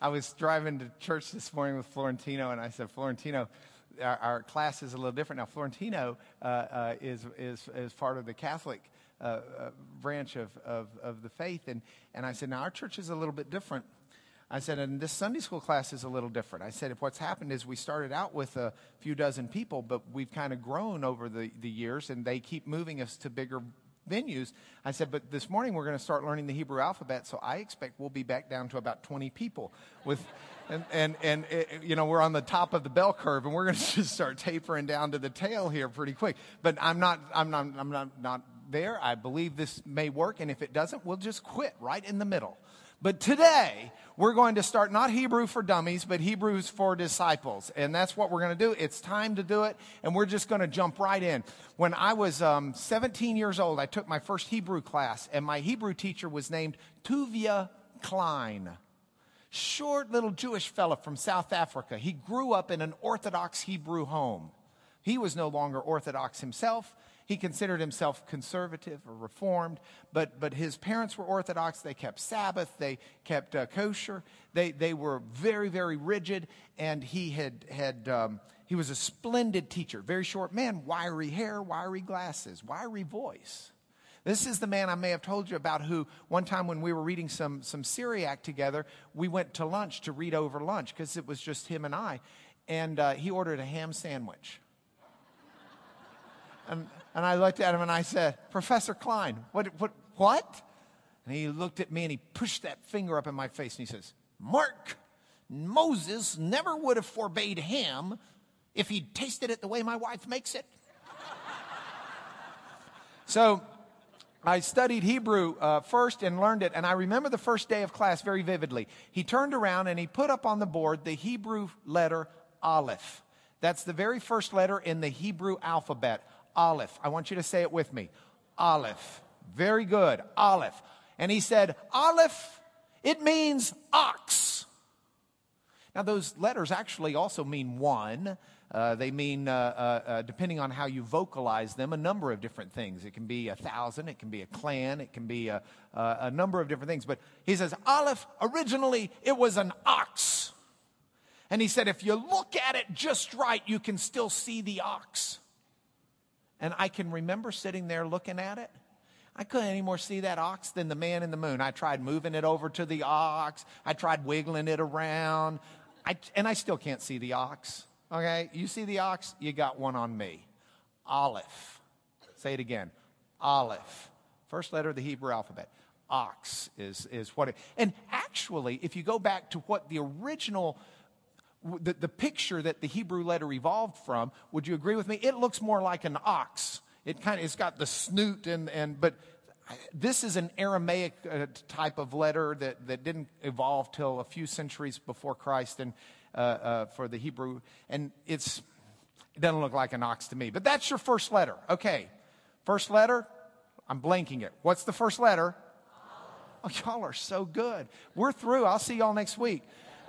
I was driving to church this morning with Florentino, and I said, Florentino, our class is a little different now. Florentino is part of the Catholic branch of the faith, and I said, now our church is a little bit different. I said, and this Sunday school class is a little different. I said, if what's happened is we started out with a few dozen people, but we've kind of grown over the years, and they keep moving us to bigger venues. I said, but this morning we're going to start learning the Hebrew alphabet, so I expect we'll be back down to about 20 people. We're on the top of the bell curve, and we're going to just start tapering down to the tail here pretty quick. But I'm not there. I believe this may work, and if it doesn't, we'll just quit right in the middle. But today, we're going to start not Hebrew for dummies, but Hebrews for disciples. And that's what we're going to do. It's time to do it, and we're just going to jump right in. When I was 17 years old, I took my first Hebrew class, and my Hebrew teacher was named Tuvia Klein. Short little Jewish fella from South Africa. He grew up in an Orthodox Hebrew home. He was no longer Orthodox himself. He considered himself conservative or reformed, but his parents were Orthodox. They kept Sabbath. They kept kosher. They were very, very rigid, and he was a splendid teacher. Very short man, wiry hair, wiry glasses, wiry voice. This is the man I may have told you about who one time when we were reading some Syriac together, we went to lunch to read over lunch because it was just him and I, and he ordered a ham sandwich. And I looked at him and I said, Professor Klein, what? And he looked at me and he pushed that finger up in my face and he says, Mark, Moses never would have forbade ham if he'd tasted it the way my wife makes it. So I studied Hebrew first and learned it, and I remember the first day of class very vividly. He turned around and he put up on the board the Hebrew letter Aleph. That's the very first letter in the Hebrew alphabet. Aleph. I want you to say it with me. Aleph. Very good. Aleph. And he said, Aleph, it means ox. Now, those letters actually also mean one. They mean, depending on how you vocalize them, a number of different things. It can be 1,000. It can be a clan. It can be a number of different things. But he says, Aleph, originally, it was an ox. And he said, if you look at it just right, you can still see the ox. And I can remember sitting there looking at it. I couldn't any more see that ox than the man in the moon. I tried moving it over to the ox. I tried wiggling it around. And I still can't see the ox. Okay? You see the ox? You got one on me. Aleph. Say it again. Aleph. First letter of the Hebrew alphabet. Ox is what it... And actually, if you go back to what the original... The picture that the Hebrew letter evolved from, would you agree with me? It looks more like an ox. It's got the snoot but this is an Aramaic type of letter that didn't evolve till a few centuries before Christ and for the Hebrew, and it doesn't look like an ox to me. But that's your first letter. Okay, first letter. I'm blanking it. What's the first letter? Oh, y'all are so good. We're through. I'll see y'all next week.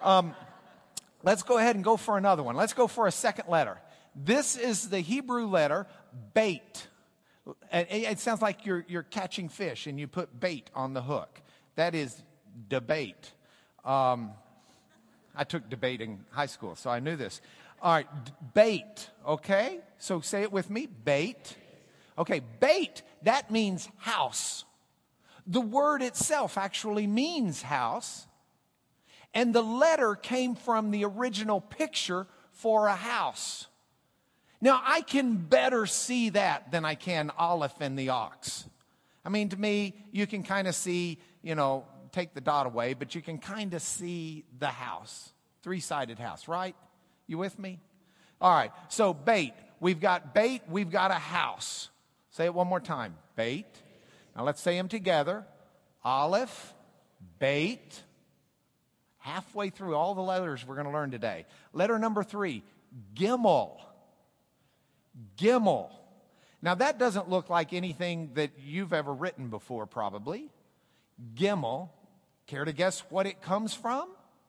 Let's go ahead and go for another one. Let's go for a second letter. This is the Hebrew letter bait. It sounds like you're catching fish and you put bait on the hook. That is debate. I took debate in high school, so I knew this. All right, bait, okay? So say it with me, bait. Okay, bait, that means house. The word itself actually means house. And the letter came from the original picture for a house. Now, I can better see that than I can Aleph and the ox. I mean, to me, you can kind of see, take the dot away, but you can kind of see the house. Three-sided house, right? You with me? All right, so bait. We've got a house. Say it one more time. Bait. Now, let's say them together. Aleph, bait. Halfway through all the letters we're going to learn today. Letter number 3, Gimel. Gimel. Now that doesn't look like anything that you've ever written before, probably. Gimel. Care to guess what it comes from?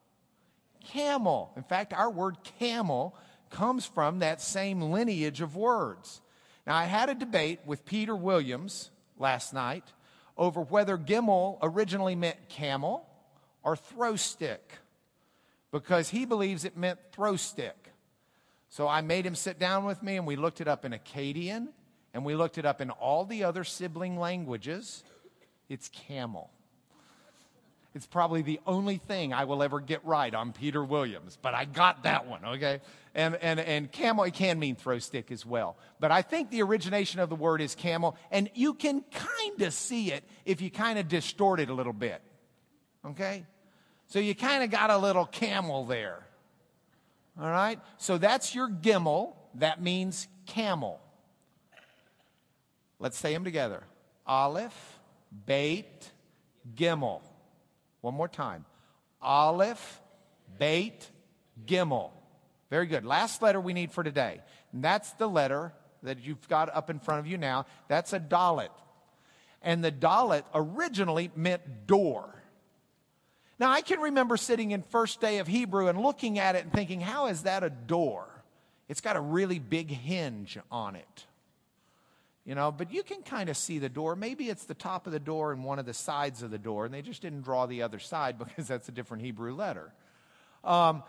Camel. In fact, our word camel comes from that same lineage of words. Now, I had a debate with Peter Williams last night over whether Gimel originally meant camel or throw stick. because he believes it meant throw stick. So I made him sit down with me, and we looked it up in Akkadian, and we looked it up in all the other sibling languages. It's camel. It's probably the only thing I will ever get right on Peter Williams, but I got that one, okay? And camel, it can mean throw stick as well. But I think the origination of the word is camel, and you can kind of see it if you kind of distort it a little bit, okay? So you kind of got a little camel there, all right? So that's your gimel. That means camel. Let's say them together. Aleph, Beit, Gimel. One more time. Aleph, Beit, Gimel. Very good. Last letter we need for today. And that's the letter that you've got up in front of you now. That's a Dalet. And the Dalet originally meant door. Now, I can remember sitting in first day of Hebrew and looking at it and thinking, how is that a door? It's got a really big hinge on it. You know, but you can kind of see the door. Maybe it's the top of the door and one of the sides of the door, and they just didn't draw the other side because that's a different Hebrew letter. So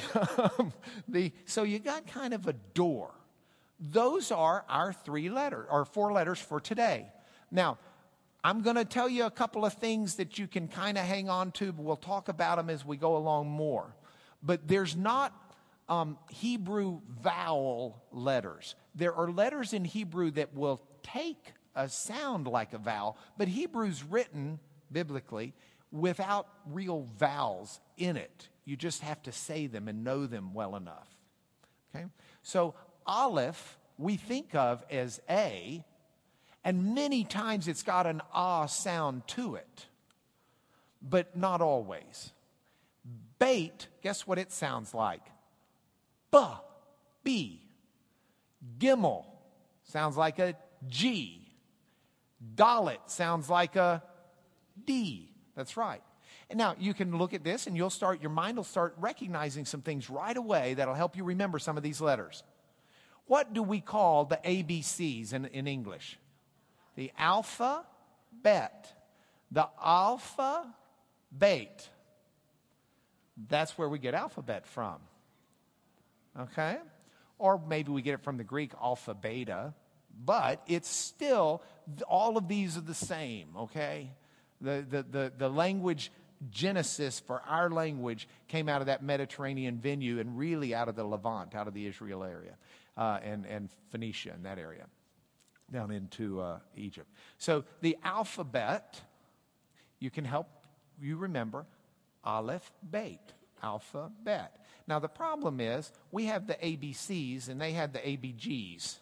you got kind of a door. Those are our 4 letters for today. Now, I'm going to tell you a couple of things that you can kind of hang on to, but we'll talk about them as we go along more. But there's not Hebrew vowel letters. There are letters in Hebrew that will take a sound like a vowel, but Hebrew's written biblically without real vowels in it. You just have to say them and know them well enough. Okay? So Aleph we think of as A, and many times it's got an ah sound to it, but not always. Beit, guess what it sounds like? Ba, B. Gimel sounds like a G. Dalet sounds like a D. That's right. And now you can look at this and your mind will start recognizing some things right away that'll help you remember some of these letters. What do we call the ABCs in English? The alphabet. The alphabet. That's where we get alphabet from. Okay? Or maybe we get it from the Greek alpha, beta. But it's still, all of these are the same, okay? The language genesis for our language came out of that Mediterranean venue and really out of the Levant, out of the Israel area, and Phoenicia and that area, down into Egypt. So the alphabet, you can help you remember Aleph, Beit, alphabet. Now the problem is we have the ABCs and they had the ABGs.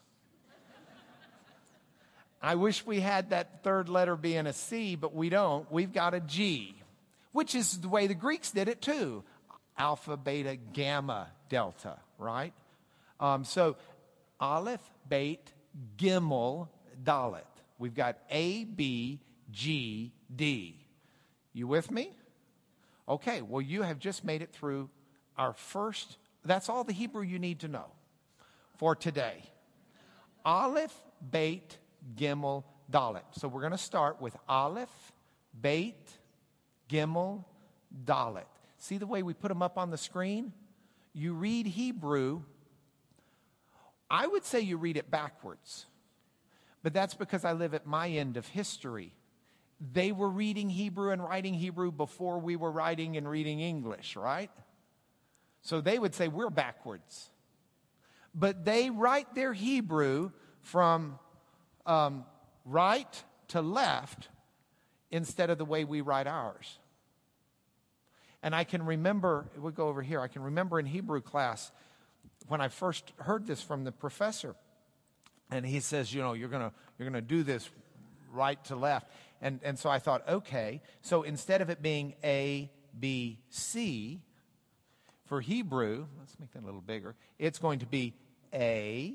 I wish we had that third letter being a C, but we don't. We've got a G, which is the way the Greeks did it too. Alpha, beta, gamma, delta, right? So Aleph, Beit, Gimel, Dalet. We've got A, B, G, D. You with me? Okay, well, you have just made it through our first. That's all the Hebrew you need to know for today. Aleph, Beit, Gimel, Dalet. So we're going to start with Aleph, Beit, Gimel, Dalet. See the way we put them up on the screen? You read Hebrew. I would say you read it backwards. But that's because I live at my end of history. They were reading Hebrew and writing Hebrew before we were writing and reading English, right? So they would say we're backwards. But they write their Hebrew from right to left instead of the way we write ours. And I can remember, we'll go over here, I can remember in Hebrew class when I first heard this from the professor. And he says, you know, you're gonna do this right to left. And so I thought, okay, so instead of it being A, B, C, for Hebrew, let's make that a little bigger, it's going to be A,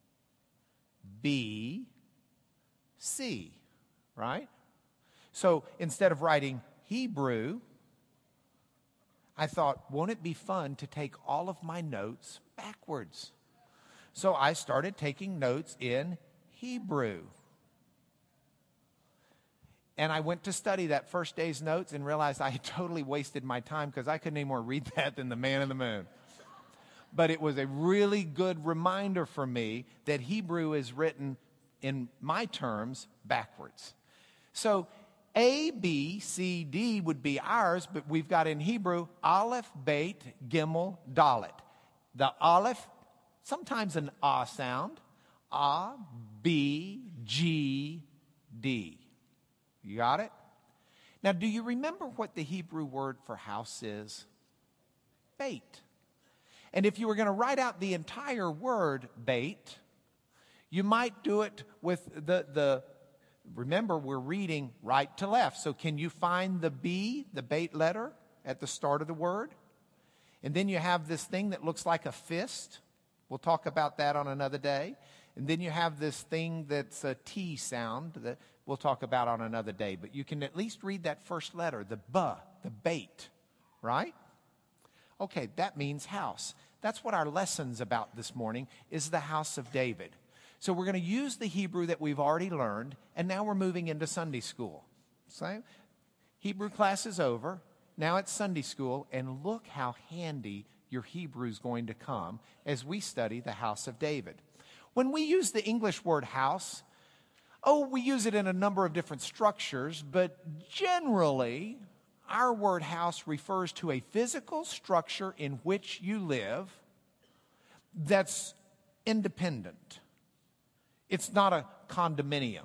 B, C, right? So instead of writing Hebrew, I thought, won't it be fun to take all of my notes backwards? So I started taking notes in Hebrew. And I went to study that first day's notes and realized I had totally wasted my time because I couldn't anymore read that than the man in the moon. But it was a really good reminder for me that Hebrew is written in my terms backwards. So A, B, C, D would be ours, but we've got in Hebrew Aleph, Beit, Gimel, Dalet. The Aleph, sometimes an A sound. A, B, G, D. You got it? Now, do you remember what the Hebrew word for house is? Beit. And if you were going to write out the entire word Beit, you might do it with remember, we're reading right to left. So can you find the B, the Beit letter, at the start of the word? And then you have this thing that looks like a fist. We'll talk about that on another day. And then you have this thing that's a T sound that we'll talk about on another day. But you can at least read that first letter, the B, the Beit, right? Okay, that means house. That's what our lesson's about this morning, is the house of David. So we're going to use the Hebrew that we've already learned, and now we're moving into Sunday school. So Hebrew class is over. Now it's Sunday school, and look how handy your Hebrew's going to come as we study the house of David. When we use the English word house, we use it in a number of different structures, but generally, our word house refers to a physical structure in which you live that's independent. It's not a condominium.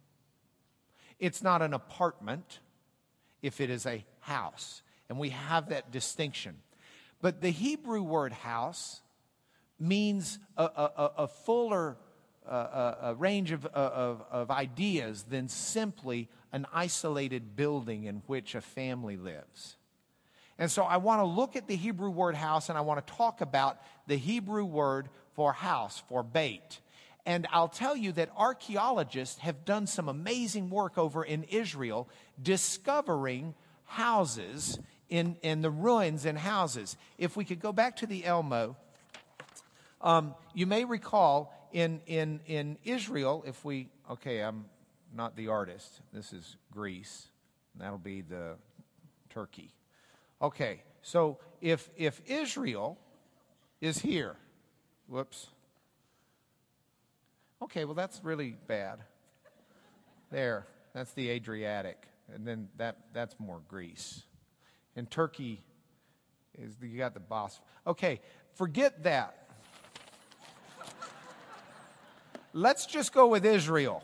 It's not an apartment if it is a house. And we have that distinction. But the Hebrew word house means a fuller range of ideas than simply an isolated building in which a family lives. And so I want to look at the Hebrew word house, and I want to talk about the Hebrew word for house, for Beit. And I'll tell you that archaeologists have done some amazing work over in Israel discovering houses in the ruins and houses. If we could go back to the Elmo, you may recall in Israel, I'm not the artist. This is Greece. That'll be the Turkey. Okay, so if Israel is here, whoops. Okay, well that's really bad. There, that's the Adriatic, and then that's more Greece. And Turkey you got the Bosphorus. Okay, forget that. Let's just go with Israel.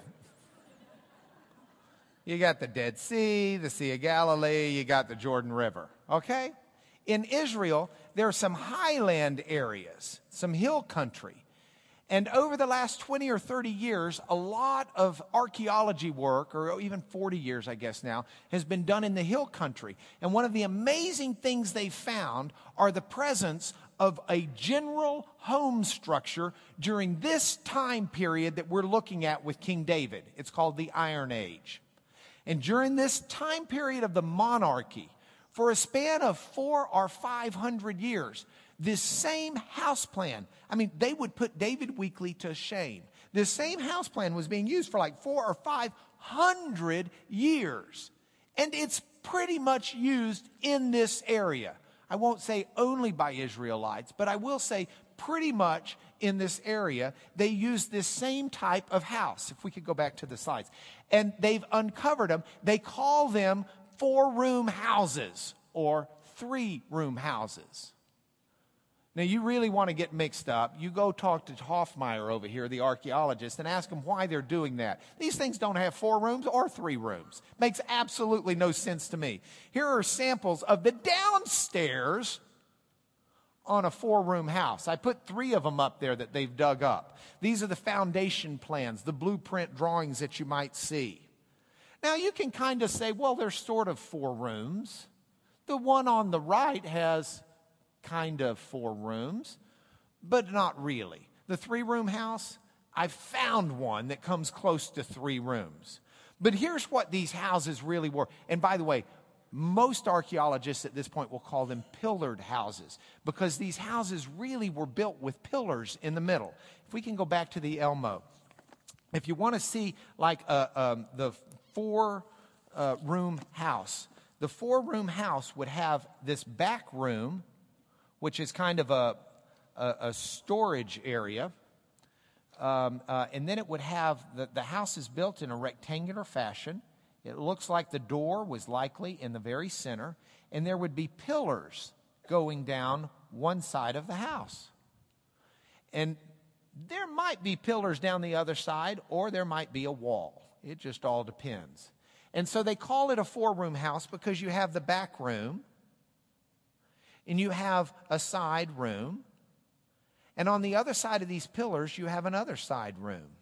You got the Dead Sea, the Sea of Galilee, you got the Jordan River, okay? In Israel, there are some highland areas, some hill country. And over the last 20 or 30 years, a lot of archaeology work, or even 40 years, I guess now, has been done in the hill country. And one of the amazing things they found are the presence of a general home structure during this time period that we're looking at with King David. It's called the Iron Age. And during this time period of the monarchy, for a span of 400 or 500 years, this same house plan, they would put David Weekley to shame. This same house plan was being used for like 400 or 500 years. And it's pretty much used in this area. I won't say only by Israelites, but I will say pretty much in this area, they use this same type of house. If we could go back to the slides. And they've uncovered them. They call them 4-room houses or 3-room houses. Now, you really want to get mixed up, you go talk to Hoffmeyer over here, the archaeologist, and ask him why they're doing that. These things don't have 4 rooms or 3 rooms. Makes absolutely no sense to me. Here are samples of the downstairs on a 4-room house. I put 3 of them up there that they've dug up. These are the foundation plans, the blueprint drawings that you might see. Now, you can kind of say, well, there's sort of 4 rooms. The one on the right has kind of 4 rooms, but not really. The 3-room house, I found one that comes close to 3 rooms. But here's what these houses really were. And by the way, most archaeologists at this point will call them pillared houses because these houses really were built with pillars in the middle. If we can go back to the Elmo. If you want to see like the 4 room house. The 4-room house would have this back room, which is kind of a storage area. And then it would have, the house is built in a rectangular fashion. It looks like the door was likely in the very center. And there would be pillars going down one side of the house. And there might be pillars down the other side, or there might be a wall. It just all depends. And so they call it a 4-room house because you have the back room, and you have a side room, and on the other side of these pillars, you have another side room.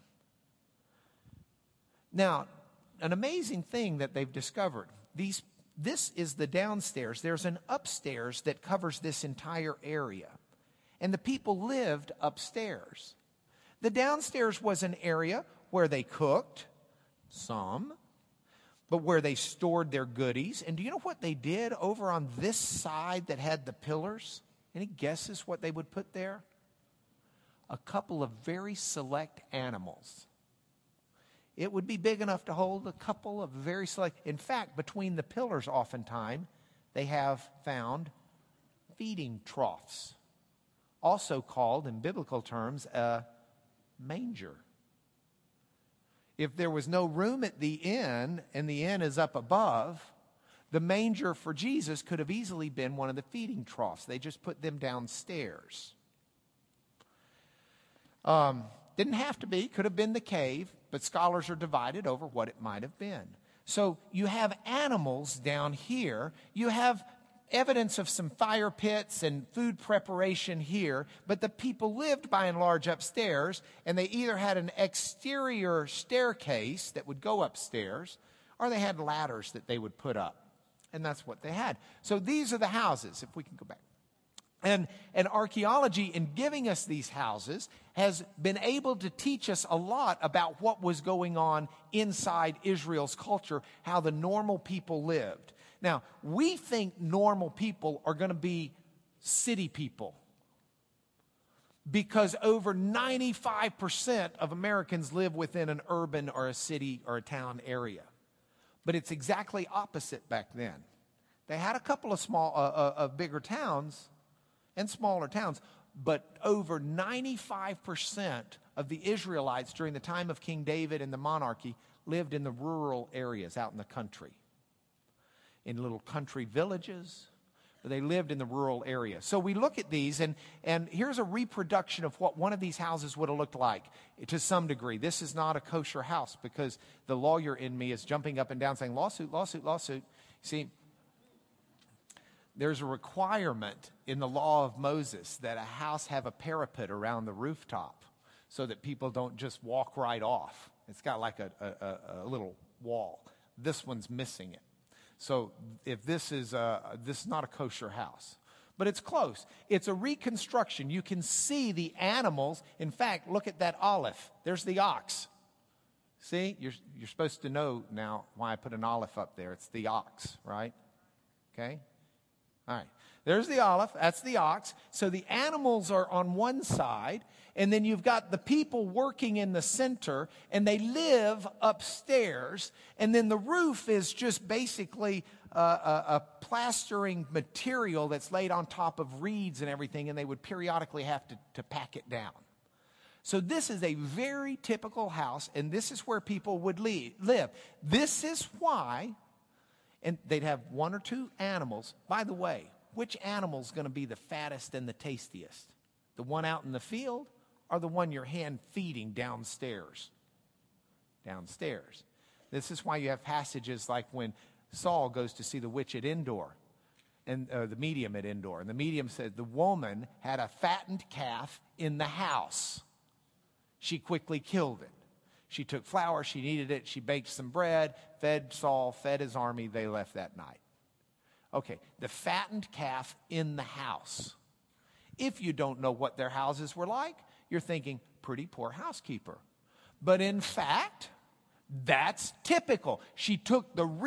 Now, an amazing thing that they've discovered, this is the downstairs. There's an upstairs that covers this entire area, and the people lived upstairs. The downstairs was an area where they cooked, some, but where they stored their goodies. And do you know what they did over on this side that had the pillars? Any guesses what they would put there? A couple of very select animals. It would be big enough to hold a couple of very select. In fact, between the pillars oftentimes, they have found feeding troughs, also called in biblical terms a manger. If there was no room at the inn, and the inn is up above, the manger for Jesus could have easily been one of the feeding troughs. They just put them downstairs. Didn't have to be, could have been the cave, but scholars are divided over what it might have been. So you have animals down here. You have evidence of some fire pits and food preparation here, but the people lived by and large upstairs, and they either had an exterior staircase that would go upstairs, or they had ladders that they would put up. And that's what they had. So these are the houses, if we can go back. And archaeology, in giving us these houses, has been able to teach us a lot about what was going on inside Israel's culture, how the normal people lived. Now, we think normal people are going to be city people because over 95% of Americans live within an urban or a city or a town area. But it's exactly opposite back then. They had a couple of of bigger towns and smaller towns, but over 95% of the Israelites during the time of King David and the monarchy lived in the rural areas out in the country, in little country villages. They lived in the rural area. So we look at these, and here's a reproduction of what one of these houses would have looked like to some degree. This is not a kosher house because the lawyer in me is jumping up and down saying, lawsuit, lawsuit, lawsuit. See, there's a requirement in the law of Moses that a house have a parapet around the rooftop so that people don't just walk right off. It's got like a little wall. This one's missing it. So if this is not a kosher house, but it's close. It's a reconstruction. You can see the animals. In fact, look at that olive. There's the ox. See, you're supposed to know now why I put an olive up there. It's the ox, right? Okay. All right. There's the olive. That's the ox. So the animals are on one side, and then you've got the people working in the center, and they live upstairs. And then the roof is just basically a plastering material that's laid on top of reeds and everything, and they would periodically have to pack it down. So this is a very typical house, and this is where people would live. This is why, and they'd have one or two animals. By the way, which animal's going to be the fattest and the tastiest? The one out in the field or the one you're hand feeding downstairs? Downstairs. This is why you have passages like when Saul goes to see the witch at Endor, and the medium at Endor. And the medium said the woman had a fattened calf in the house. She quickly killed it. She took flour, she kneaded it, she baked some bread, fed Saul, fed his army, they left that night. Okay, the fattened calf in the house. If you don't know what their houses were like, you're thinking, pretty poor housekeeper. But in fact, that's typical. She took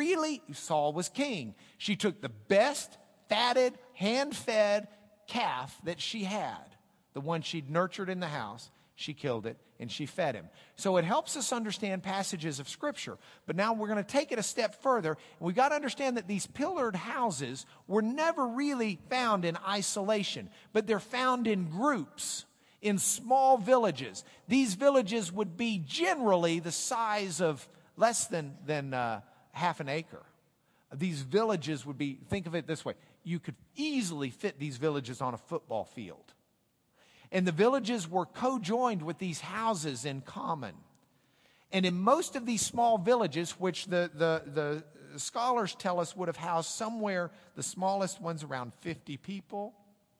Saul was king. She took the best fatted, hand-fed calf that she had, the one she'd nurtured in the house, She killed it, and she fed him. So it helps us understand passages of Scripture. But now we're going to take it a step further. We've got to understand that these pillared houses were never really found in isolation, but they're found in groups, in small villages. These villages would be generally the size of less than half an acre. These villages would be, think of it this way, you could easily fit these villages on a football field. And the villages were co-joined with these houses in common. And in most of these small villages, which the scholars tell us would have housed somewhere, the smallest ones around 50 people,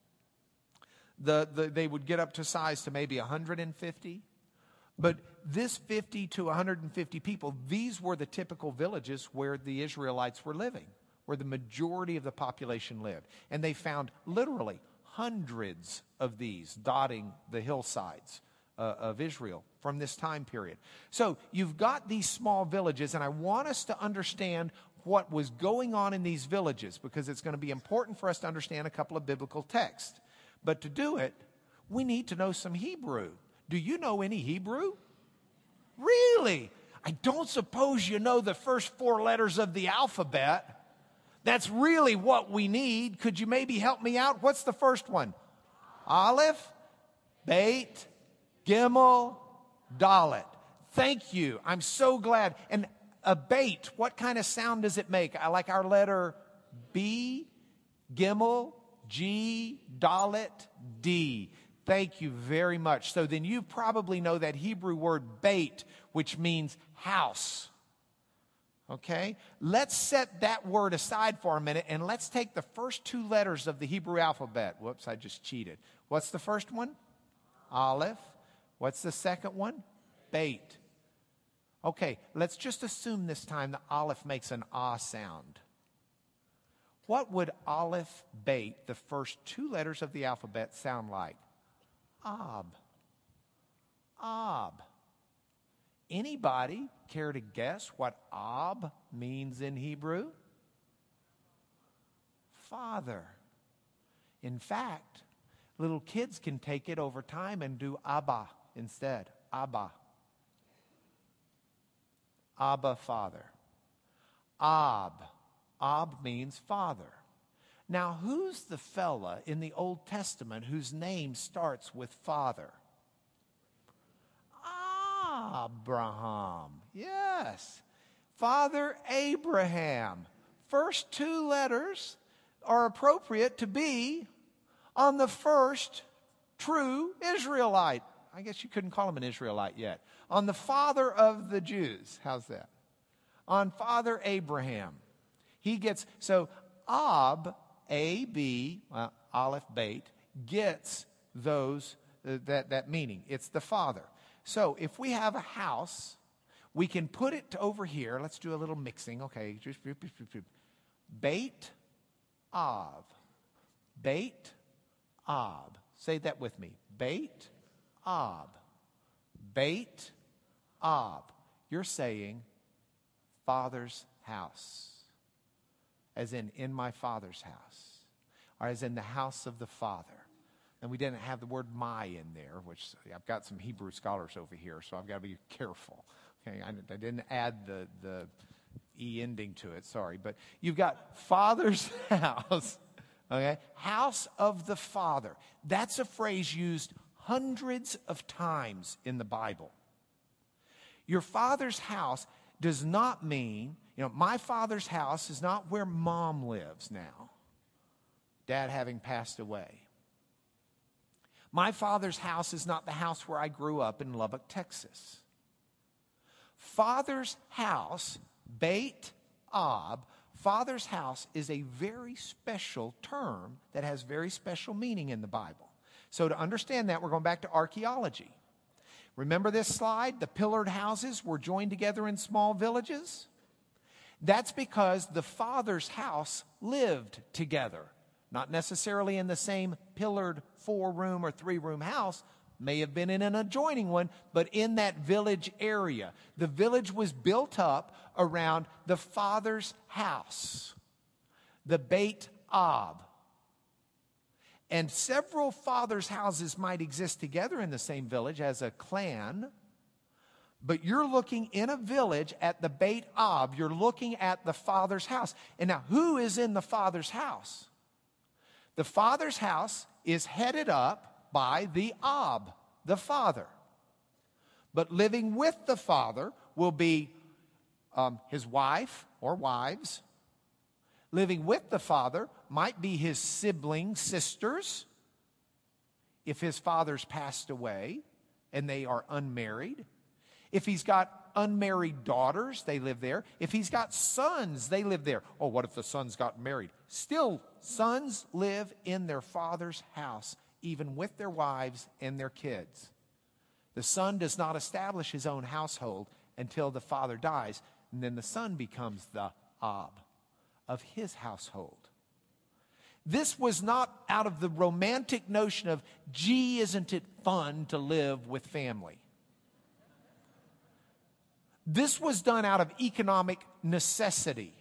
they would get up to size to maybe 150. But this 50 to 150 people, these were the typical villages where the Israelites were living, where the majority of the population lived. And they found literally hundreds of these dotting the hillsides of Israel from this time period. So you've got these small villages, and I want us to understand what was going on in these villages, because it's going to be important for us to understand a couple of biblical texts. But to do it, we need to know some Hebrew. Do you know any Hebrew? Really? I don't suppose you know the first 4 letters of the alphabet. That's really what we need. Could you maybe help me out? What's the first one? Aleph, Beit, Gimel, Dalet. Thank you. I'm so glad. And a Beit, what kind of sound does it make? I like our letter B, Gimel, G, Dalet, D. Thank you very much. So then you probably know that Hebrew word Beit, which means house. Okay? Let's set that word aside for a minute, and let's take the first 2 letters of the Hebrew alphabet. Whoops, I just cheated. What's the first one? Aleph. What's the second one? Beit. Okay, let's just assume this time the Aleph makes an ah sound. What would Aleph, Beit, the first 2 letters of the alphabet, sound like? Ab. Ab. Anybody care to guess what Ab means in Hebrew? Father. In fact, little kids can take it over time and do Abba instead. Abba. Abba, Father. Ab. Ab means father. Now, who's the fella in the Old Testament whose name starts with father? Abraham. Yes. Father Abraham. First 2 letters are appropriate to be on the first true Israelite. I guess you couldn't call him an Israelite yet. On the father of the Jews. How's that? On Father Abraham. He gets, so Ab, A-B, Aleph, Beit, gets those, that meaning. It's the father. So if we have a house, we can put it over here. Let's do a little mixing. Okay. Beit, Av. Beit, Ab. Say that with me. Beit, Ab. Beit, Ab. You're saying Father's house. As in my Father's house. Or as in the house of the Father. And we didn't have the word my in there, which I've got some Hebrew scholars over here, so I've got to be careful. Okay, I didn't add the E ending to it, sorry. But you've got Father's house, okay? House of the Father. That's a phrase used hundreds of times in the Bible. Your Father's house does not mean, my Father's house is not where Mom lives now, Dad having passed away. My Father's house is not the house where I grew up in Lubbock, Texas. Father's house, Beit Ab, Father's house is a very special term that has very special meaning in the Bible. So to understand that, we're going back to archaeology. Remember this slide? The pillared houses were joined together in small villages. That's because the Father's house lived together. Not necessarily in the same pillared 4-room or 3-room house, may have been in an adjoining one, but in that village area. The village was built up around the Father's house, the Beit Ab. And several fathers' houses might exist together in the same village as a clan. But you're looking in a village at the Beit Ab. You're looking at the father's house. And now, who is in the father's house? The father's house is headed up by the Ab, the father. But living with the father will be his wife or wives. Living with the father might be his sibling sisters, if his father's passed away and they are unmarried. If he's got unmarried daughters, they live there. If he's got sons, they live there. Oh, what if the sons got married? Still, sons live in their father's house, even with their wives and their kids. The son does not establish his own household until the father dies, and then the son becomes the Ab of his household. This was not out of the romantic notion of, gee, isn't it fun to live with family? This was done out of economic necessity.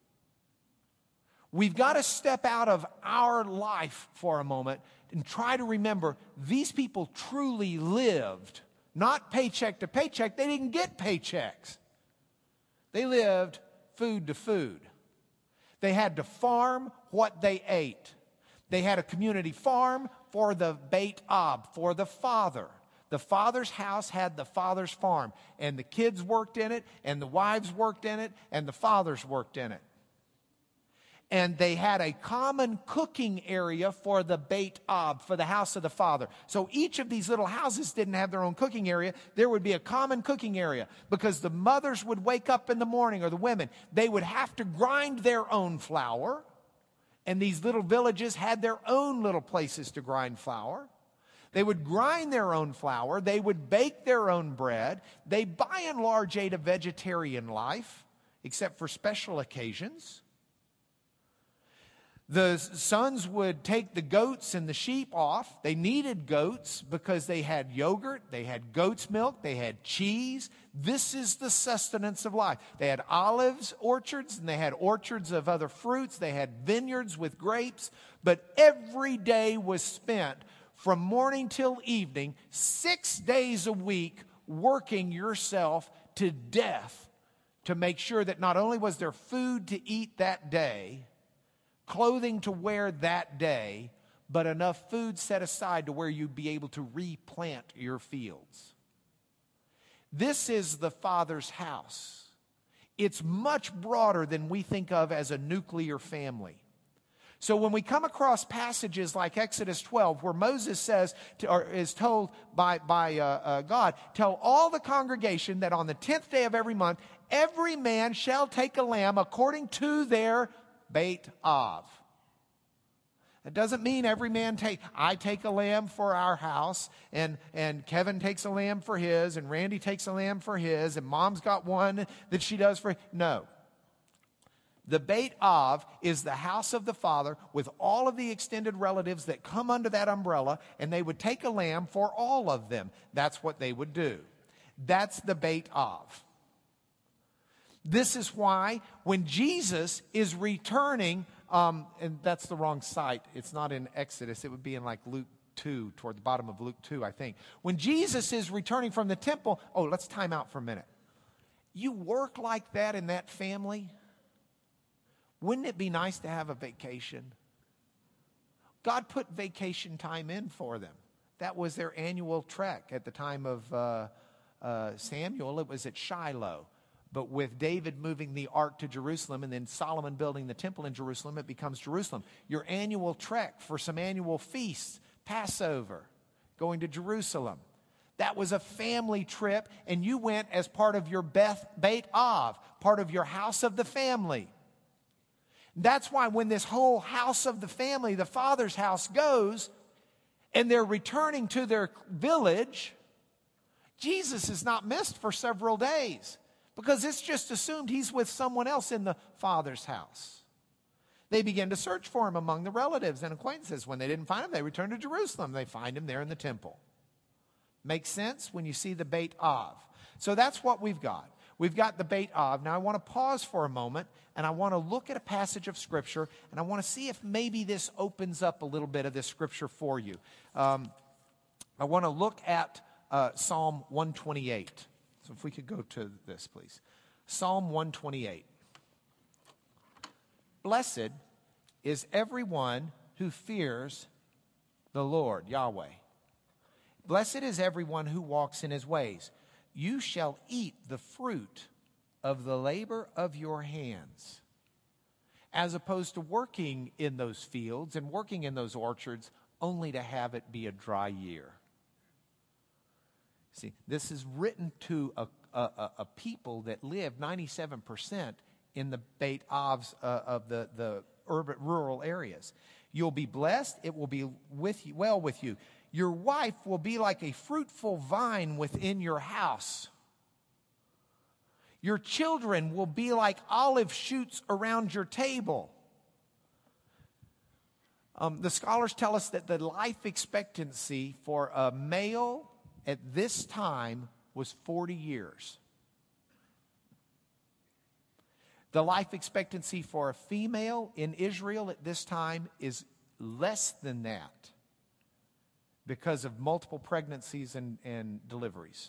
We've got to step out of our life for a moment and try to remember these people truly lived, not paycheck to paycheck. They didn't get paychecks. They lived food to food. They had to farm what they ate. They had a community farm for the Beit Ab, for the father. The father's house had the father's farm, and the kids worked in it, and the wives worked in it, and the fathers worked in it. And they had a common cooking area for the Beit Ab, for the house of the father. So each of these little houses didn't have their own cooking area. There would be a common cooking area because the mothers would wake up in the morning, or the women. They would have to grind their own flour. And these little villages had their own little places to grind flour. They would grind their own flour. They would bake their own bread. They, by and large, ate a vegetarian life, except for special occasions. The sons would take the goats and the sheep off. They needed goats because they had yogurt, they had goat's milk, they had cheese. This is the sustenance of life. They had olives orchards, and they had orchards of other fruits. They had vineyards with grapes. But every day was spent from morning till evening, 6 days a week, working yourself to death to make sure that not only was there food to eat that day, clothing to wear that day, but enough food set aside to where you'd be able to replant your fields. This is the Father's house. It's much broader than we think of as a nuclear family. So when we come across passages like Exodus 12, where Moses says, or is told by God, tell all the congregation that on the 10th day of every month, every man shall take a lamb according to their Beit Av. It doesn't mean every man I take a lamb for our house, and Kevin takes a lamb for his, and Randy takes a lamb for his, and Mom's got one that she does for. No. The Beit Av is the house of the father with all of the extended relatives that come under that umbrella, and they would take a lamb for all of them. That's what they would do. That's the Beit Av. This is why when Jesus is returning, and that's the wrong site. It's not in Exodus. It would be in like Luke 2, toward the bottom of Luke 2, I think. When Jesus is returning from the temple, let's time out for a minute. You work like that in that family? Wouldn't it be nice to have a vacation? God put vacation time in for them. That was their annual trek. At the time of Samuel, it was at Shiloh. But with David moving the ark to Jerusalem and then Solomon building the temple in Jerusalem, it becomes Jerusalem. Your annual trek for some annual feasts, Passover, going to Jerusalem. That was a family trip, and you went as part of your Beit Av, part of your house of the family. That's why when this whole house of the family, the father's house, goes, and they're returning to their village, Jesus is not missed for several days. Because it's just assumed he's with someone else in the Father's house. They begin to search for him among the relatives and acquaintances. When they didn't find him, they returned to Jerusalem. They find him there in the temple. Makes sense when you see the Beit Av. So that's what we've got. We've got the Beit Av. Now I want to pause for a moment, and I want to look at a passage of Scripture, and I want to see if maybe this opens up a little bit of this Scripture for you. I want to look at Psalm 128. So if we could go to this, please. Psalm 128. Blessed is everyone who fears the Lord, Yahweh. Blessed is everyone who walks in his ways. You shall eat the fruit of the labor of your hands. As opposed to working in those fields and working in those orchards only to have it be a dry year. See, this is written to a people that live 97% in the Beit Avs of the urban rural areas. You'll be blessed. It will be with you, well with you. Your wife will be like a fruitful vine within your house. Your children will be like olive shoots around your table. The scholars tell us that the life expectancy for a male at this time was 40 years. The life expectancy for a female in Israel at this time is less than that because of multiple pregnancies and deliveries.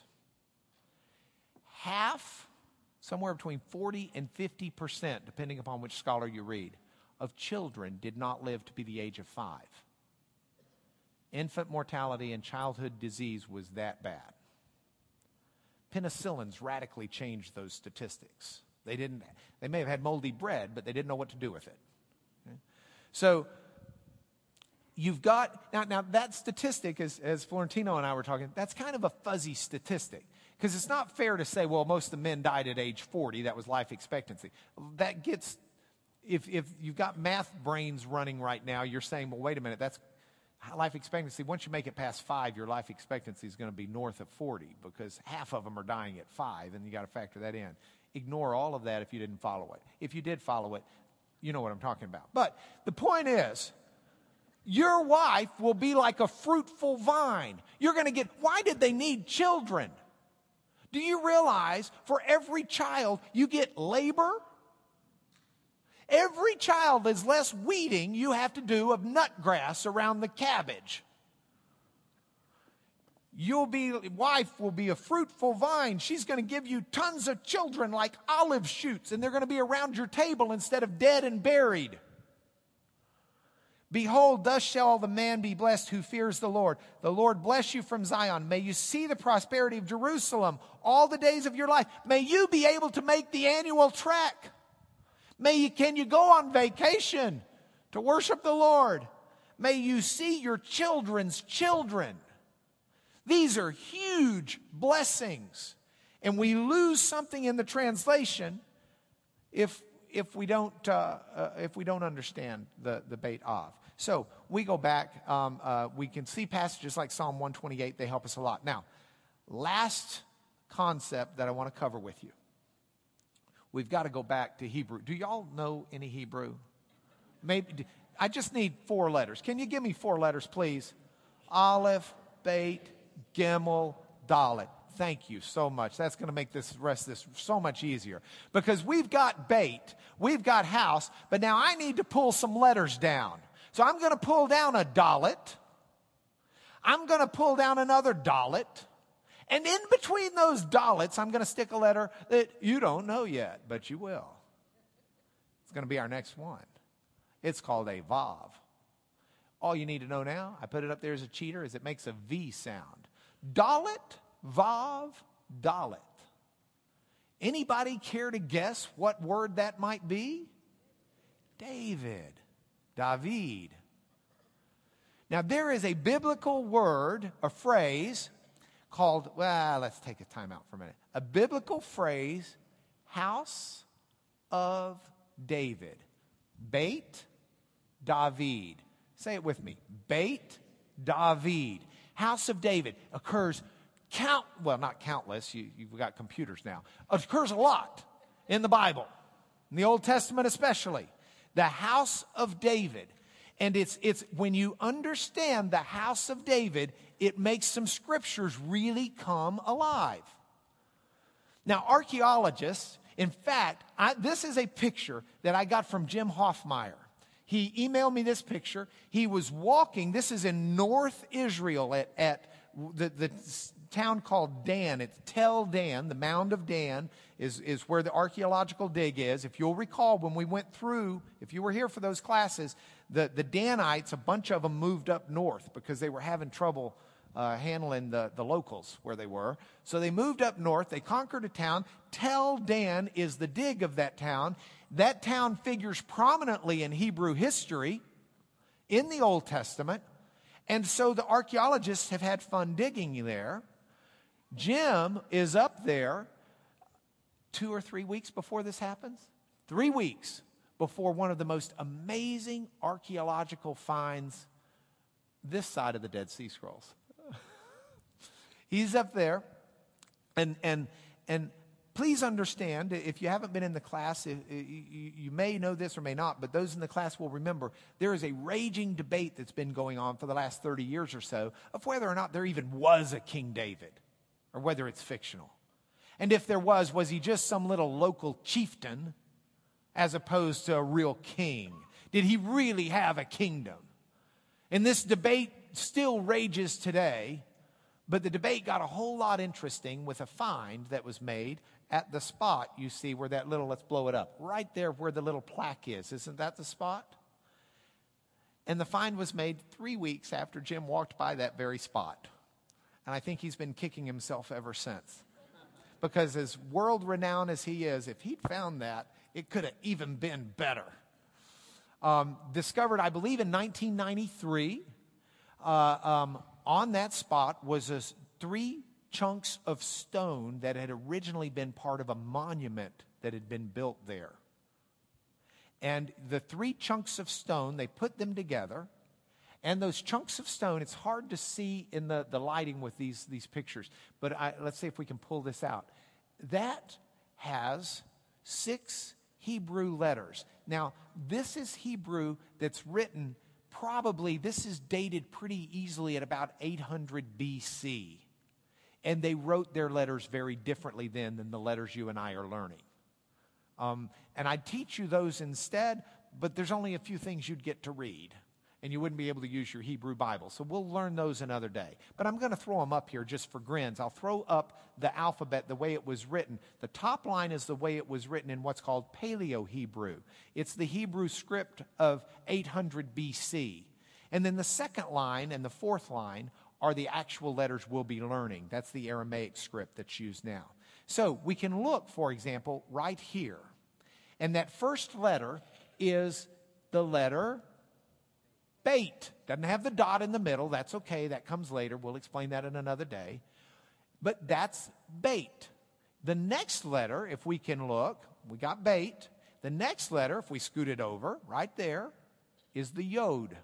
Half, somewhere between 40 and 50%, depending upon which scholar you read, of children did not live to be the age of 5. Infant mortality and childhood disease was that bad. Penicillins radically changed those statistics. They may have had moldy bread, but they didn't know what to do with it. Okay? So you've got, now that statistic, as Florentino and I were talking, that's kind of a fuzzy statistic. Because it's not fair to say, well, most of the men died at age 40. That was life expectancy. That gets, if you've got math brains running right now, you're saying, well, wait a minute, that's life expectancy. Once you make it past 5, your life expectancy is going to be north of 40 because half of them are dying at 5, and you got to factor that in. Ignore all of that if you didn't follow it. If you did follow it, you know what I'm talking about. But the point is, your wife will be like a fruitful vine. You're going to get, why did they need children? Do you realize for every child you get labor? Every child is less weeding you have to do of nut grass around the cabbage. Wife will be a fruitful vine. She's going to give you tons of children like olive shoots, and they're going to be around your table instead of dead and buried. Behold, thus shall the man be blessed who fears the Lord. The Lord bless you from Zion. May you see the prosperity of Jerusalem all the days of your life. May you be able to make the annual trek. Can you go on vacation to worship the Lord? May you see your children's children. These are huge blessings. And we lose something in the translation if we don't understand the Beit Av. So we go back. We can see passages like Psalm 128. They help us a lot. Now, last concept that I want to cover with you. We've got to go back to Hebrew. Do y'all know any Hebrew? Maybe I just need 4 letters. Can you give me 4 letters, please? Aleph, Beit, Gimel, Dalet. Thank you so much. That's going to make this so much easier. Because we've got Beit, we've got house, but now I need to pull some letters down. So I'm going to pull down a Dalet. I'm going to pull down another Dalet. And in between those Dalets, I'm going to stick a letter that you don't know yet, but you will. It's going to be our next one. It's called a Vav. All you need to know now, I put it up there as a cheater, is it makes a V sound. Dalet, Vav, Dalet. Anybody care to guess what word that might be? David. David. Now there is a biblical word, a phrase, called, let's take a time out for a minute. A biblical phrase, house of David. Beit David. Say it with me. Beit David. House of David occurs not countless. You've got computers now. It occurs a lot in the Bible, in the Old Testament especially. The house of David. And it's when you understand the house of David, it makes some scriptures really come alive. Now, archaeologists, in fact, this is a picture that I got from Jim Hoffmeyer. He emailed me this picture. He was walking. This is in North Israel at the town called Dan. It's Tel Dan. The Mound of Dan is where the archaeological dig is. If you'll recall, when we went through, if you were here for those classes, the Danites, a bunch of them moved up north because they were having trouble handling the locals where they were. So they moved up north. They conquered a town. Tel Dan is the dig of that town. That town figures prominently in Hebrew history in the Old Testament. And so the archaeologists have had fun digging there. Jim is up there 2 or 3 weeks before this happens. 3 weeks before one of the most amazing archaeological finds this side of the Dead Sea Scrolls. He's up there, and please understand, if you haven't been in the class, you may know this or may not, but those in the class will remember, there is a raging debate that's been going on for the last 30 years or so of whether or not there even was a King David, or whether it's fictional. And if there was he just some little local chieftain as opposed to a real king? Did he really have a kingdom? And this debate still rages today, but the debate got a whole lot interesting with a find that was made at the spot, you see, where that little, let's blow it up, right there where the little plaque is. Isn't that the spot? And the find was made 3 weeks after Jim walked by that very spot. And I think he's been kicking himself ever since. Because as world-renowned as he is, if he'd found that, it could have even been better. Discovered, I believe, in 1993, on that spot was 3 chunks of stone that had originally been part of a monument that had been built there. And the 3 chunks of stone, they put them together. And those chunks of stone, it's hard to see in the lighting with these pictures. But let's see if we can pull this out. That has 6 Hebrew letters. Now, this is Hebrew that's written probably, this is dated pretty easily at about 800 BC. And they wrote their letters very differently then than the letters you and I are learning. And I'd teach you those instead, but there's only a few things you'd get to read. And you wouldn't be able to use your Hebrew Bible. So we'll learn those another day. But I'm going to throw them up here just for grins. I'll throw up the alphabet the way it was written. The top line is the way it was written in what's called Paleo-Hebrew. It's the Hebrew script of 800 BC. And then the second line and the fourth line are the actual letters we'll be learning. That's the Aramaic script that's used now. So we can look, for example, right here. And that first letter is the letter Beit. Doesn't have the dot in the middle. That's okay. That comes later. We'll explain that in another day. But that's Beit. The next letter, if we can look, we got Beit. The next letter, if we scoot it over, right there, is the Yod.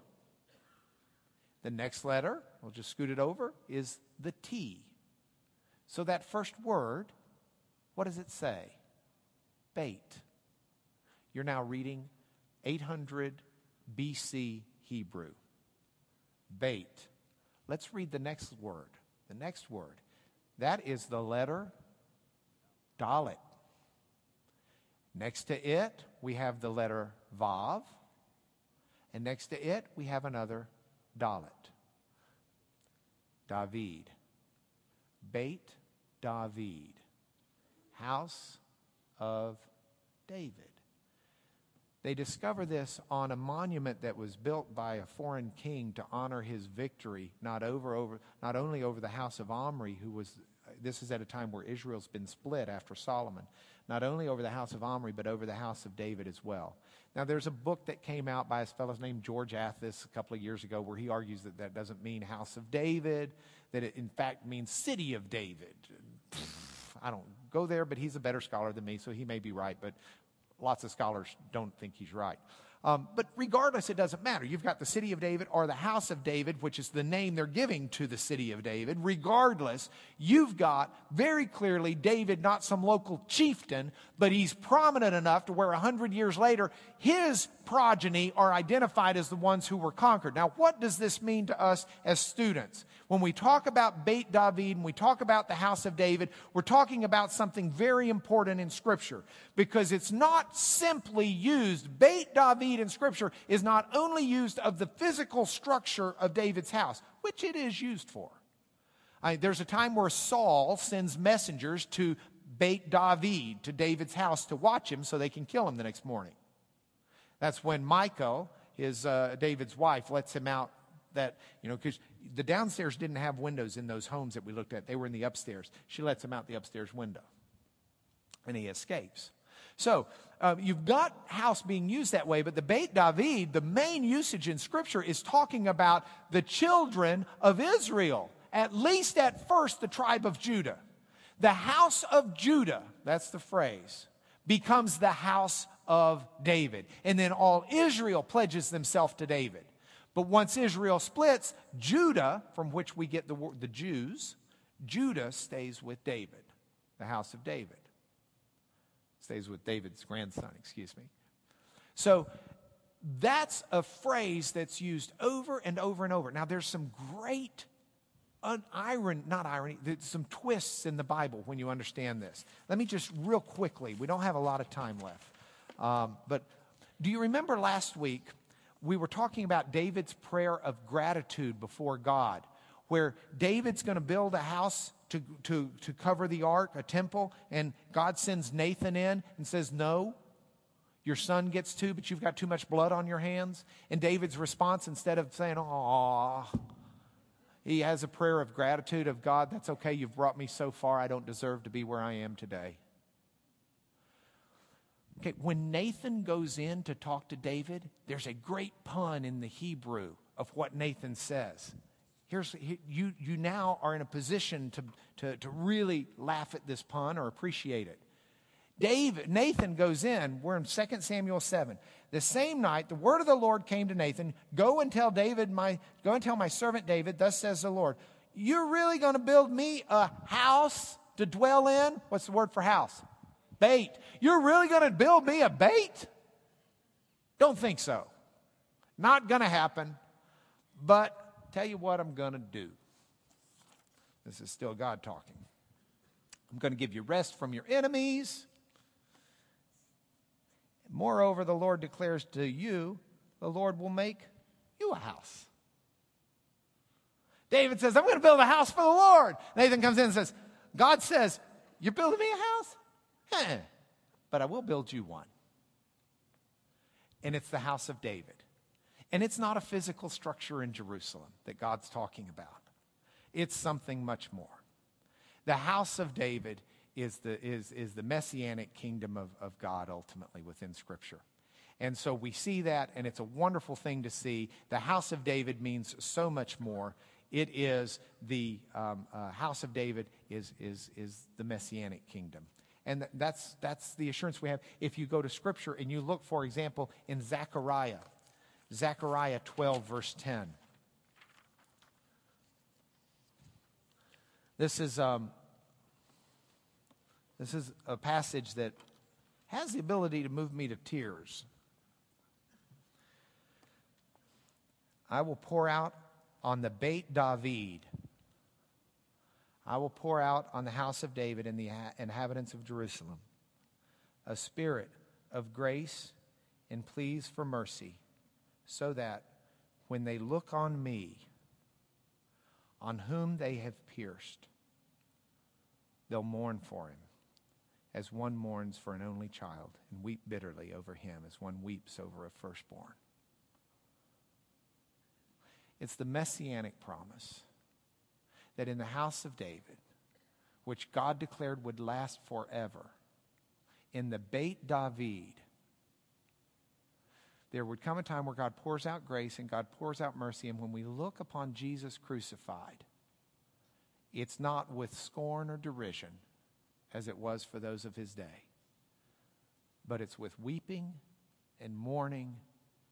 The next letter, we'll just scoot it over, is the T. So that first word, what does it say? Beit. You're now reading 800 BC Hebrew. Beit. Let's read the next word. The next word. That is the letter Dalet. Next to it, we have the letter Vav. And next to it, we have another Dalet. David. Beit David. House of David. They discover this on a monument that was built by a foreign king to honor his victory, not only over the house of Omri, this is at a time where Israel's been split after Solomon, not only over the house of Omri, but over the house of David as well. Now, there's a book that came out by a fellow named George Athis a couple of years ago where he argues that that doesn't mean house of David, that it in fact means city of David. I don't go there, but he's a better scholar than me, so he may be right, but lots of scholars don't think he's right. But regardless, it doesn't matter. You've got the city of David or the house of David, which is the name they're giving to the city of David. Regardless, you've got very clearly David, not some local chieftain, but he's prominent enough to where 100 years later, his progeny are identified as the ones who were conquered. Now, what does this mean to us as students? When we talk about Beit David and we talk about the house of David, we're talking about something very important in Scripture, because it's not simply used. Beit David in Scripture is not only used of the physical structure of David's house, which it is used for. There's a time where Saul sends messengers to Beit David, to David's house, to watch him so they can kill him the next morning. That's when Michal, his David's wife, lets him out. That, because the downstairs didn't have windows in those homes that we looked at. They were in the upstairs. She lets him out the upstairs window, and he escapes. So you've got house being used that way, but the Beit David, the main usage in Scripture, is talking about the children of Israel, at least at first the tribe of Judah. The house of Judah, that's the phrase, becomes the house of David. And then all Israel pledges themselves to David. But once Israel splits, Judah, from which we get the Jews, Judah stays with David, the house of David. Stays with David's grandson, excuse me. So that's a phrase that's used over and over and over. Now, there's some great some twists in the Bible when you understand this. Let me just real quickly, we don't have a lot of time left. But do you remember last week, we were talking about David's prayer of gratitude before God, where David's going to build a house to cover the ark, a temple, and God sends Nathan in and says, no, your son gets to, but you've got too much blood on your hands. And David's response, instead of saying, "Aw," he has a prayer of gratitude of God. That's okay, you've brought me so far, I don't deserve to be where I am today. Okay, when Nathan goes in to talk to David, there's a great pun in the Hebrew of what Nathan says. You now are in a position to really laugh at this pun or appreciate it. Nathan goes in, we're in 2 Samuel 7. The same night, the word of the Lord came to Nathan, go and tell my servant David, thus says the Lord, you're really going to build me a house to dwell in? What's the word for house? Bait. You're really going to build me a bait? Don't think so. Not going to happen. But tell you what I'm going to do. This is still God talking. I'm going to give you rest from your enemies. Moreover, the Lord declares to you, the Lord will make you a house. David says, I'm going to build a house for the Lord. Nathan comes in and says, God says, you're building me a house? But I will build you one. And it's the house of David. And it's not a physical structure in Jerusalem that God's talking about. It's something much more. The house of David is the messianic kingdom of God ultimately within Scripture. And so we see that, and it's a wonderful thing to see. The house of David means so much more. It is the house of David is the messianic kingdom. And that's the assurance we have. If you go to Scripture and you look, for example, in Zechariah 12, verse 10. This is a passage that has the ability to move me to tears. I will pour out on the Beit David. I will pour out on the house of David and the inhabitants of Jerusalem a spirit of grace and pleas for mercy, so that when they look on me, on whom they have pierced, they'll mourn for him as one mourns for an only child, and weep bitterly over him as one weeps over a firstborn. It's the messianic promise that in the house of David, which God declared would last forever, in the Beit David, there would come a time where God pours out grace and God pours out mercy, and when we look upon Jesus crucified, it's not with scorn or derision as it was for those of his day, but it's with weeping and mourning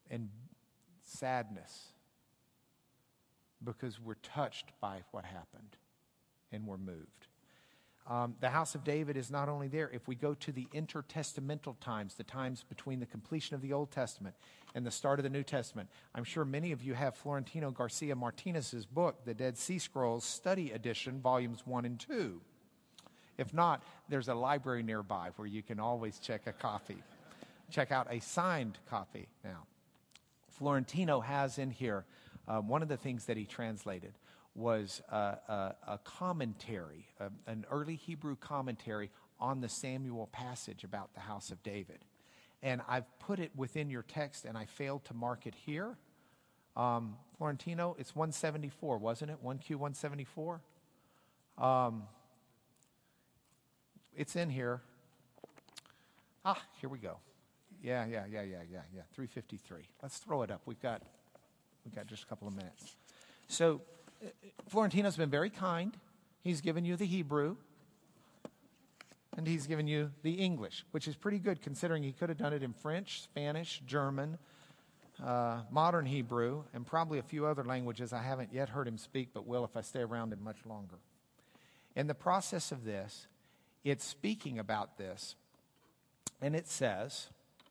and sadness because we're touched by what happened and we're moved. The house of David is not only there. If we go to the intertestamental times, the times between the completion of the Old Testament and the start of the New Testament, I'm sure many of you have Florentino Garcia Martinez's book, The Dead Sea Scrolls Study Edition, Volumes 1 and 2. If not, there's a library nearby where you can always check a copy. Check out a signed copy now. Florentino has in here, one of the things that he translated was a commentary, an early Hebrew commentary on the Samuel passage about the house of David. And I've put it within your text, and I failed to mark it here. Florentino, it's 174, wasn't it? 1Q 174? It's in here. Here we go. Yeah, 353. Let's throw it up. We've got just a couple of minutes. So Florentino's been very kind. He's given you the Hebrew, and he's given you the English, which is pretty good considering he could have done it in French, Spanish, German, modern Hebrew, and probably a few other languages I haven't yet heard him speak, but will if I stay around him much longer. In the process of this, it's speaking about this, and it says,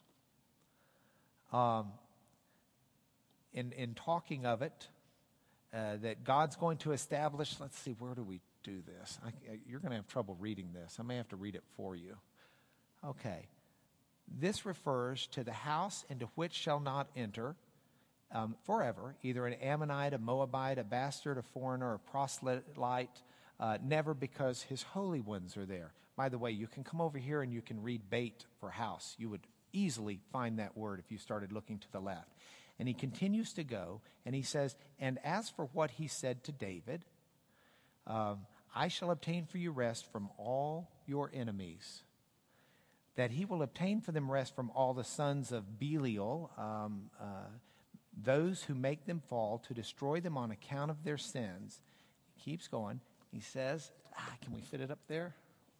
in talking of it, that God's going to establish, let's see, where do we do this? You're going to have trouble reading this. I may have to read it for you. Okay. This refers to the house into which shall not enter forever, either an Ammonite, a Moabite, a bastard, a foreigner, a proselyte, never, because his holy ones are there. By the way, you can come over here and you can read bait for house. You would easily find that word if you started looking to the left. And he continues to go, and he says, and as for what he said to David, I shall obtain for you rest from all your enemies, that he will obtain for them rest from all the sons of Belial, those who make them fall, to destroy them on account of their sins. He keeps going. He says, can we fit it up there?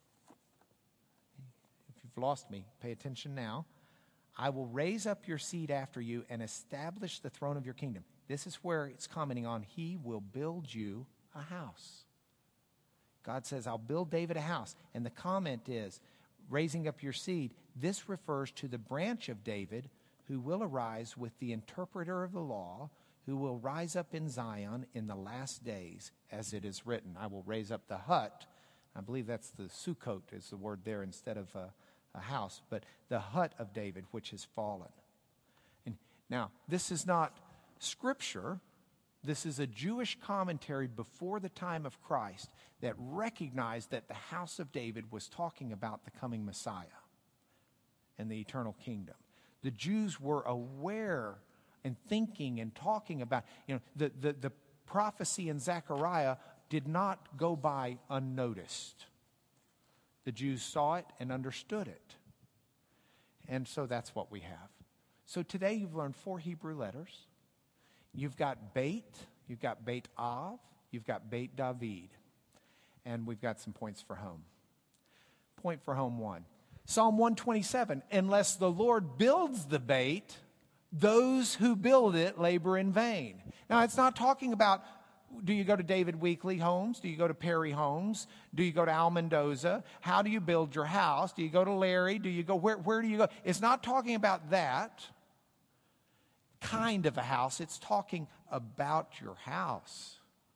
If you've lost me, pay attention now. I will raise up your seed after you and establish the throne of your kingdom. This is where it's commenting on, he will build you a house. God says, I'll build David a house. And the comment is, raising up your seed, this refers to the branch of David who will arise with the interpreter of the law, who will rise up in Zion in the last days, as it is written. I will raise up the hut. I believe that's the Sukkot is the word there instead of a house, but the hut of David, which has fallen. And now, this is not scripture. This is a Jewish commentary before the time of Christ that recognized that the house of David was talking about the coming Messiah and the eternal kingdom. The Jews were aware and thinking and talking about, the prophecy in Zechariah did not go by unnoticed. The Jews saw it and understood it. And so that's what we have. So today you've learned 4 Hebrew letters. You've got Beit, you've got Beit Av, you've got Beit David. And we've got some points for home. Point for home 1. Psalm 127, unless the Lord builds the Beit, those who build it labor in vain. Now it's not talking about, do you go to David Weekley Homes? Do you go to Perry Homes? Do you go to Al Mendoza? How do you build your house? Do you go to Larry? Do you go, where do you go? It's not talking about that kind of a house. It's talking about your house.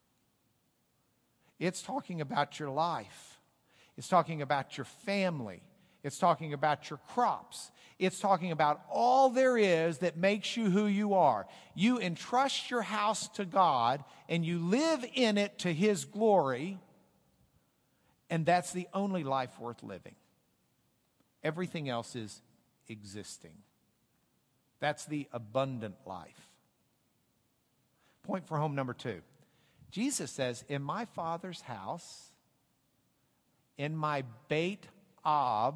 It's talking about your life. It's talking about your family. It's talking about your crops. It's talking about all there is that makes you who you are. You entrust your house to God and you live in it to His glory, and that's the only life worth living. Everything else is existing. That's the abundant life. Point for home number 2. Jesus says, in my Father's house, in my Beit Av,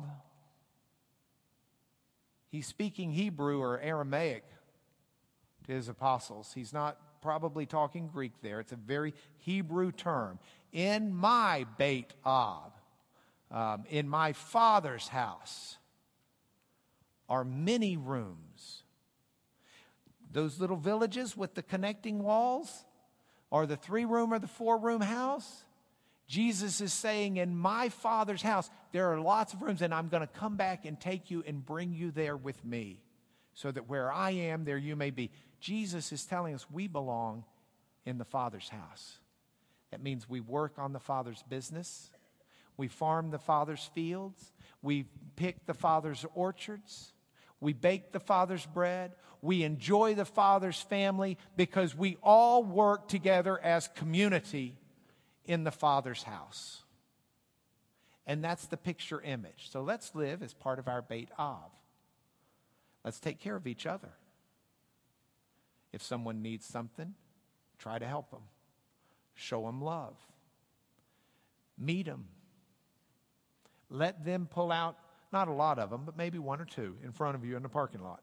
he's speaking Hebrew or Aramaic to his apostles. He's not probably talking Greek there. It's a very Hebrew term. In my Beit Av, in my Father's house, are many rooms. Those little villages with the connecting walls, or the 3-room or the 4-room house. Jesus is saying, in my Father's house, there are lots of rooms, and I'm going to come back and take you and bring you there with me, so that where I am, there you may be. Jesus is telling us we belong in the Father's house. That means we work on the Father's business. We farm the Father's fields. We pick the Father's orchards. We bake the Father's bread. We enjoy the Father's family because we all work together as community in the Father's house. And that's the picture image. So let's live as part of our Beit Av. Let's take care of each other. If someone needs something, try to help them. Show them love. Meet them. Let them pull out, not a lot of them, but maybe 1 or 2 in front of you in the parking lot.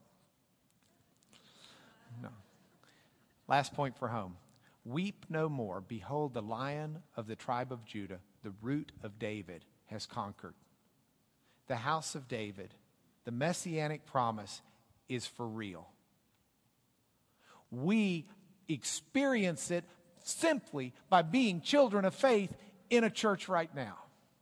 No. Last point for home. Weep no more. Behold, the Lion of the tribe of Judah, the Root of David, has conquered. The house of David, the messianic promise, is for real. We experience it simply by being children of faith in a church right now.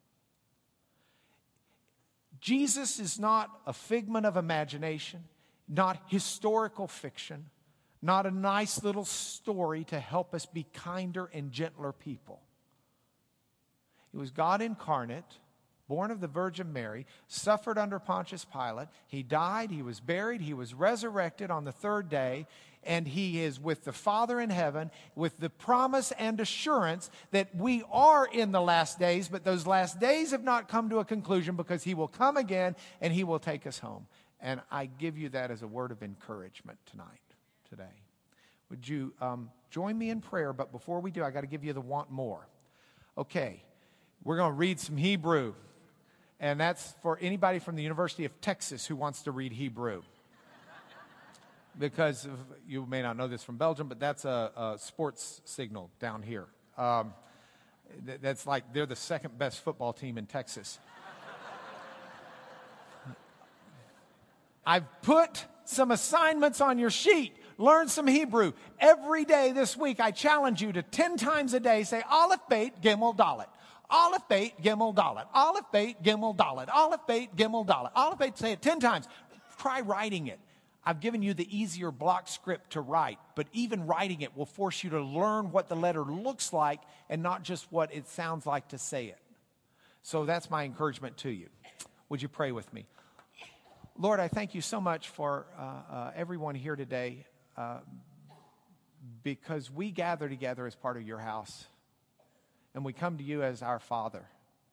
Jesus is not a figment of imagination, not historical fiction, not a nice little story to help us be kinder and gentler people. He was God incarnate, born of the Virgin Mary, suffered under Pontius Pilate. He died, he was buried, he was resurrected on the 3rd day, and he is with the Father in heaven with the promise and assurance that we are in the last days, but those last days have not come to a conclusion because he will come again and he will take us home. And I give you that as a word of encouragement today. Would you join me in prayer? But before we do, I got to give you the want more. Okay, we're going to read some Hebrew. And that's for anybody from the University of Texas who wants to read Hebrew. Because you may not know this from Belgium, but that's a sports signal down here. That's like they're the second best football team in Texas. I've put some assignments on your sheet. Learn some Hebrew. Every day this week, I challenge you to 10 times a day say, Aleph, Beit, Gimel, Dalet. Aleph, Beit, Gimel, Dalet. Aleph, Beit, Gimel, Dalet. Aleph, Beit, Gimel, Dalet. Aleph, Beit, say it 10 times. Try writing it. I've given you the easier block script to write, but even writing it will force you to learn what the letter looks like and not just what it sounds like to say it. So that's my encouragement to you. Would you pray with me? Lord, I thank you so much for everyone here today because we gather together as part of your house and we come to you as our Father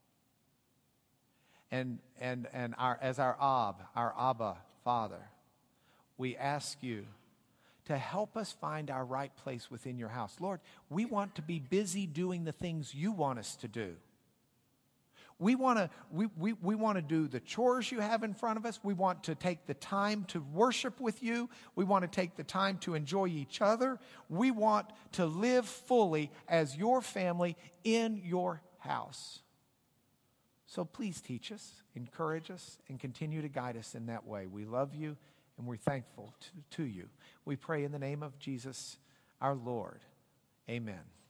and as our Abba Father. We ask you to help us find our right place within your house. Lord, we want to be busy doing the things you want us to do. We want to do the chores you have in front of us. We want to take the time to worship with you. We want to take the time to enjoy each other. We want to live fully as your family in your house. So please teach us, encourage us, and continue to guide us in that way. We love you. And we're thankful to you. We pray in the name of Jesus, our Lord. Amen.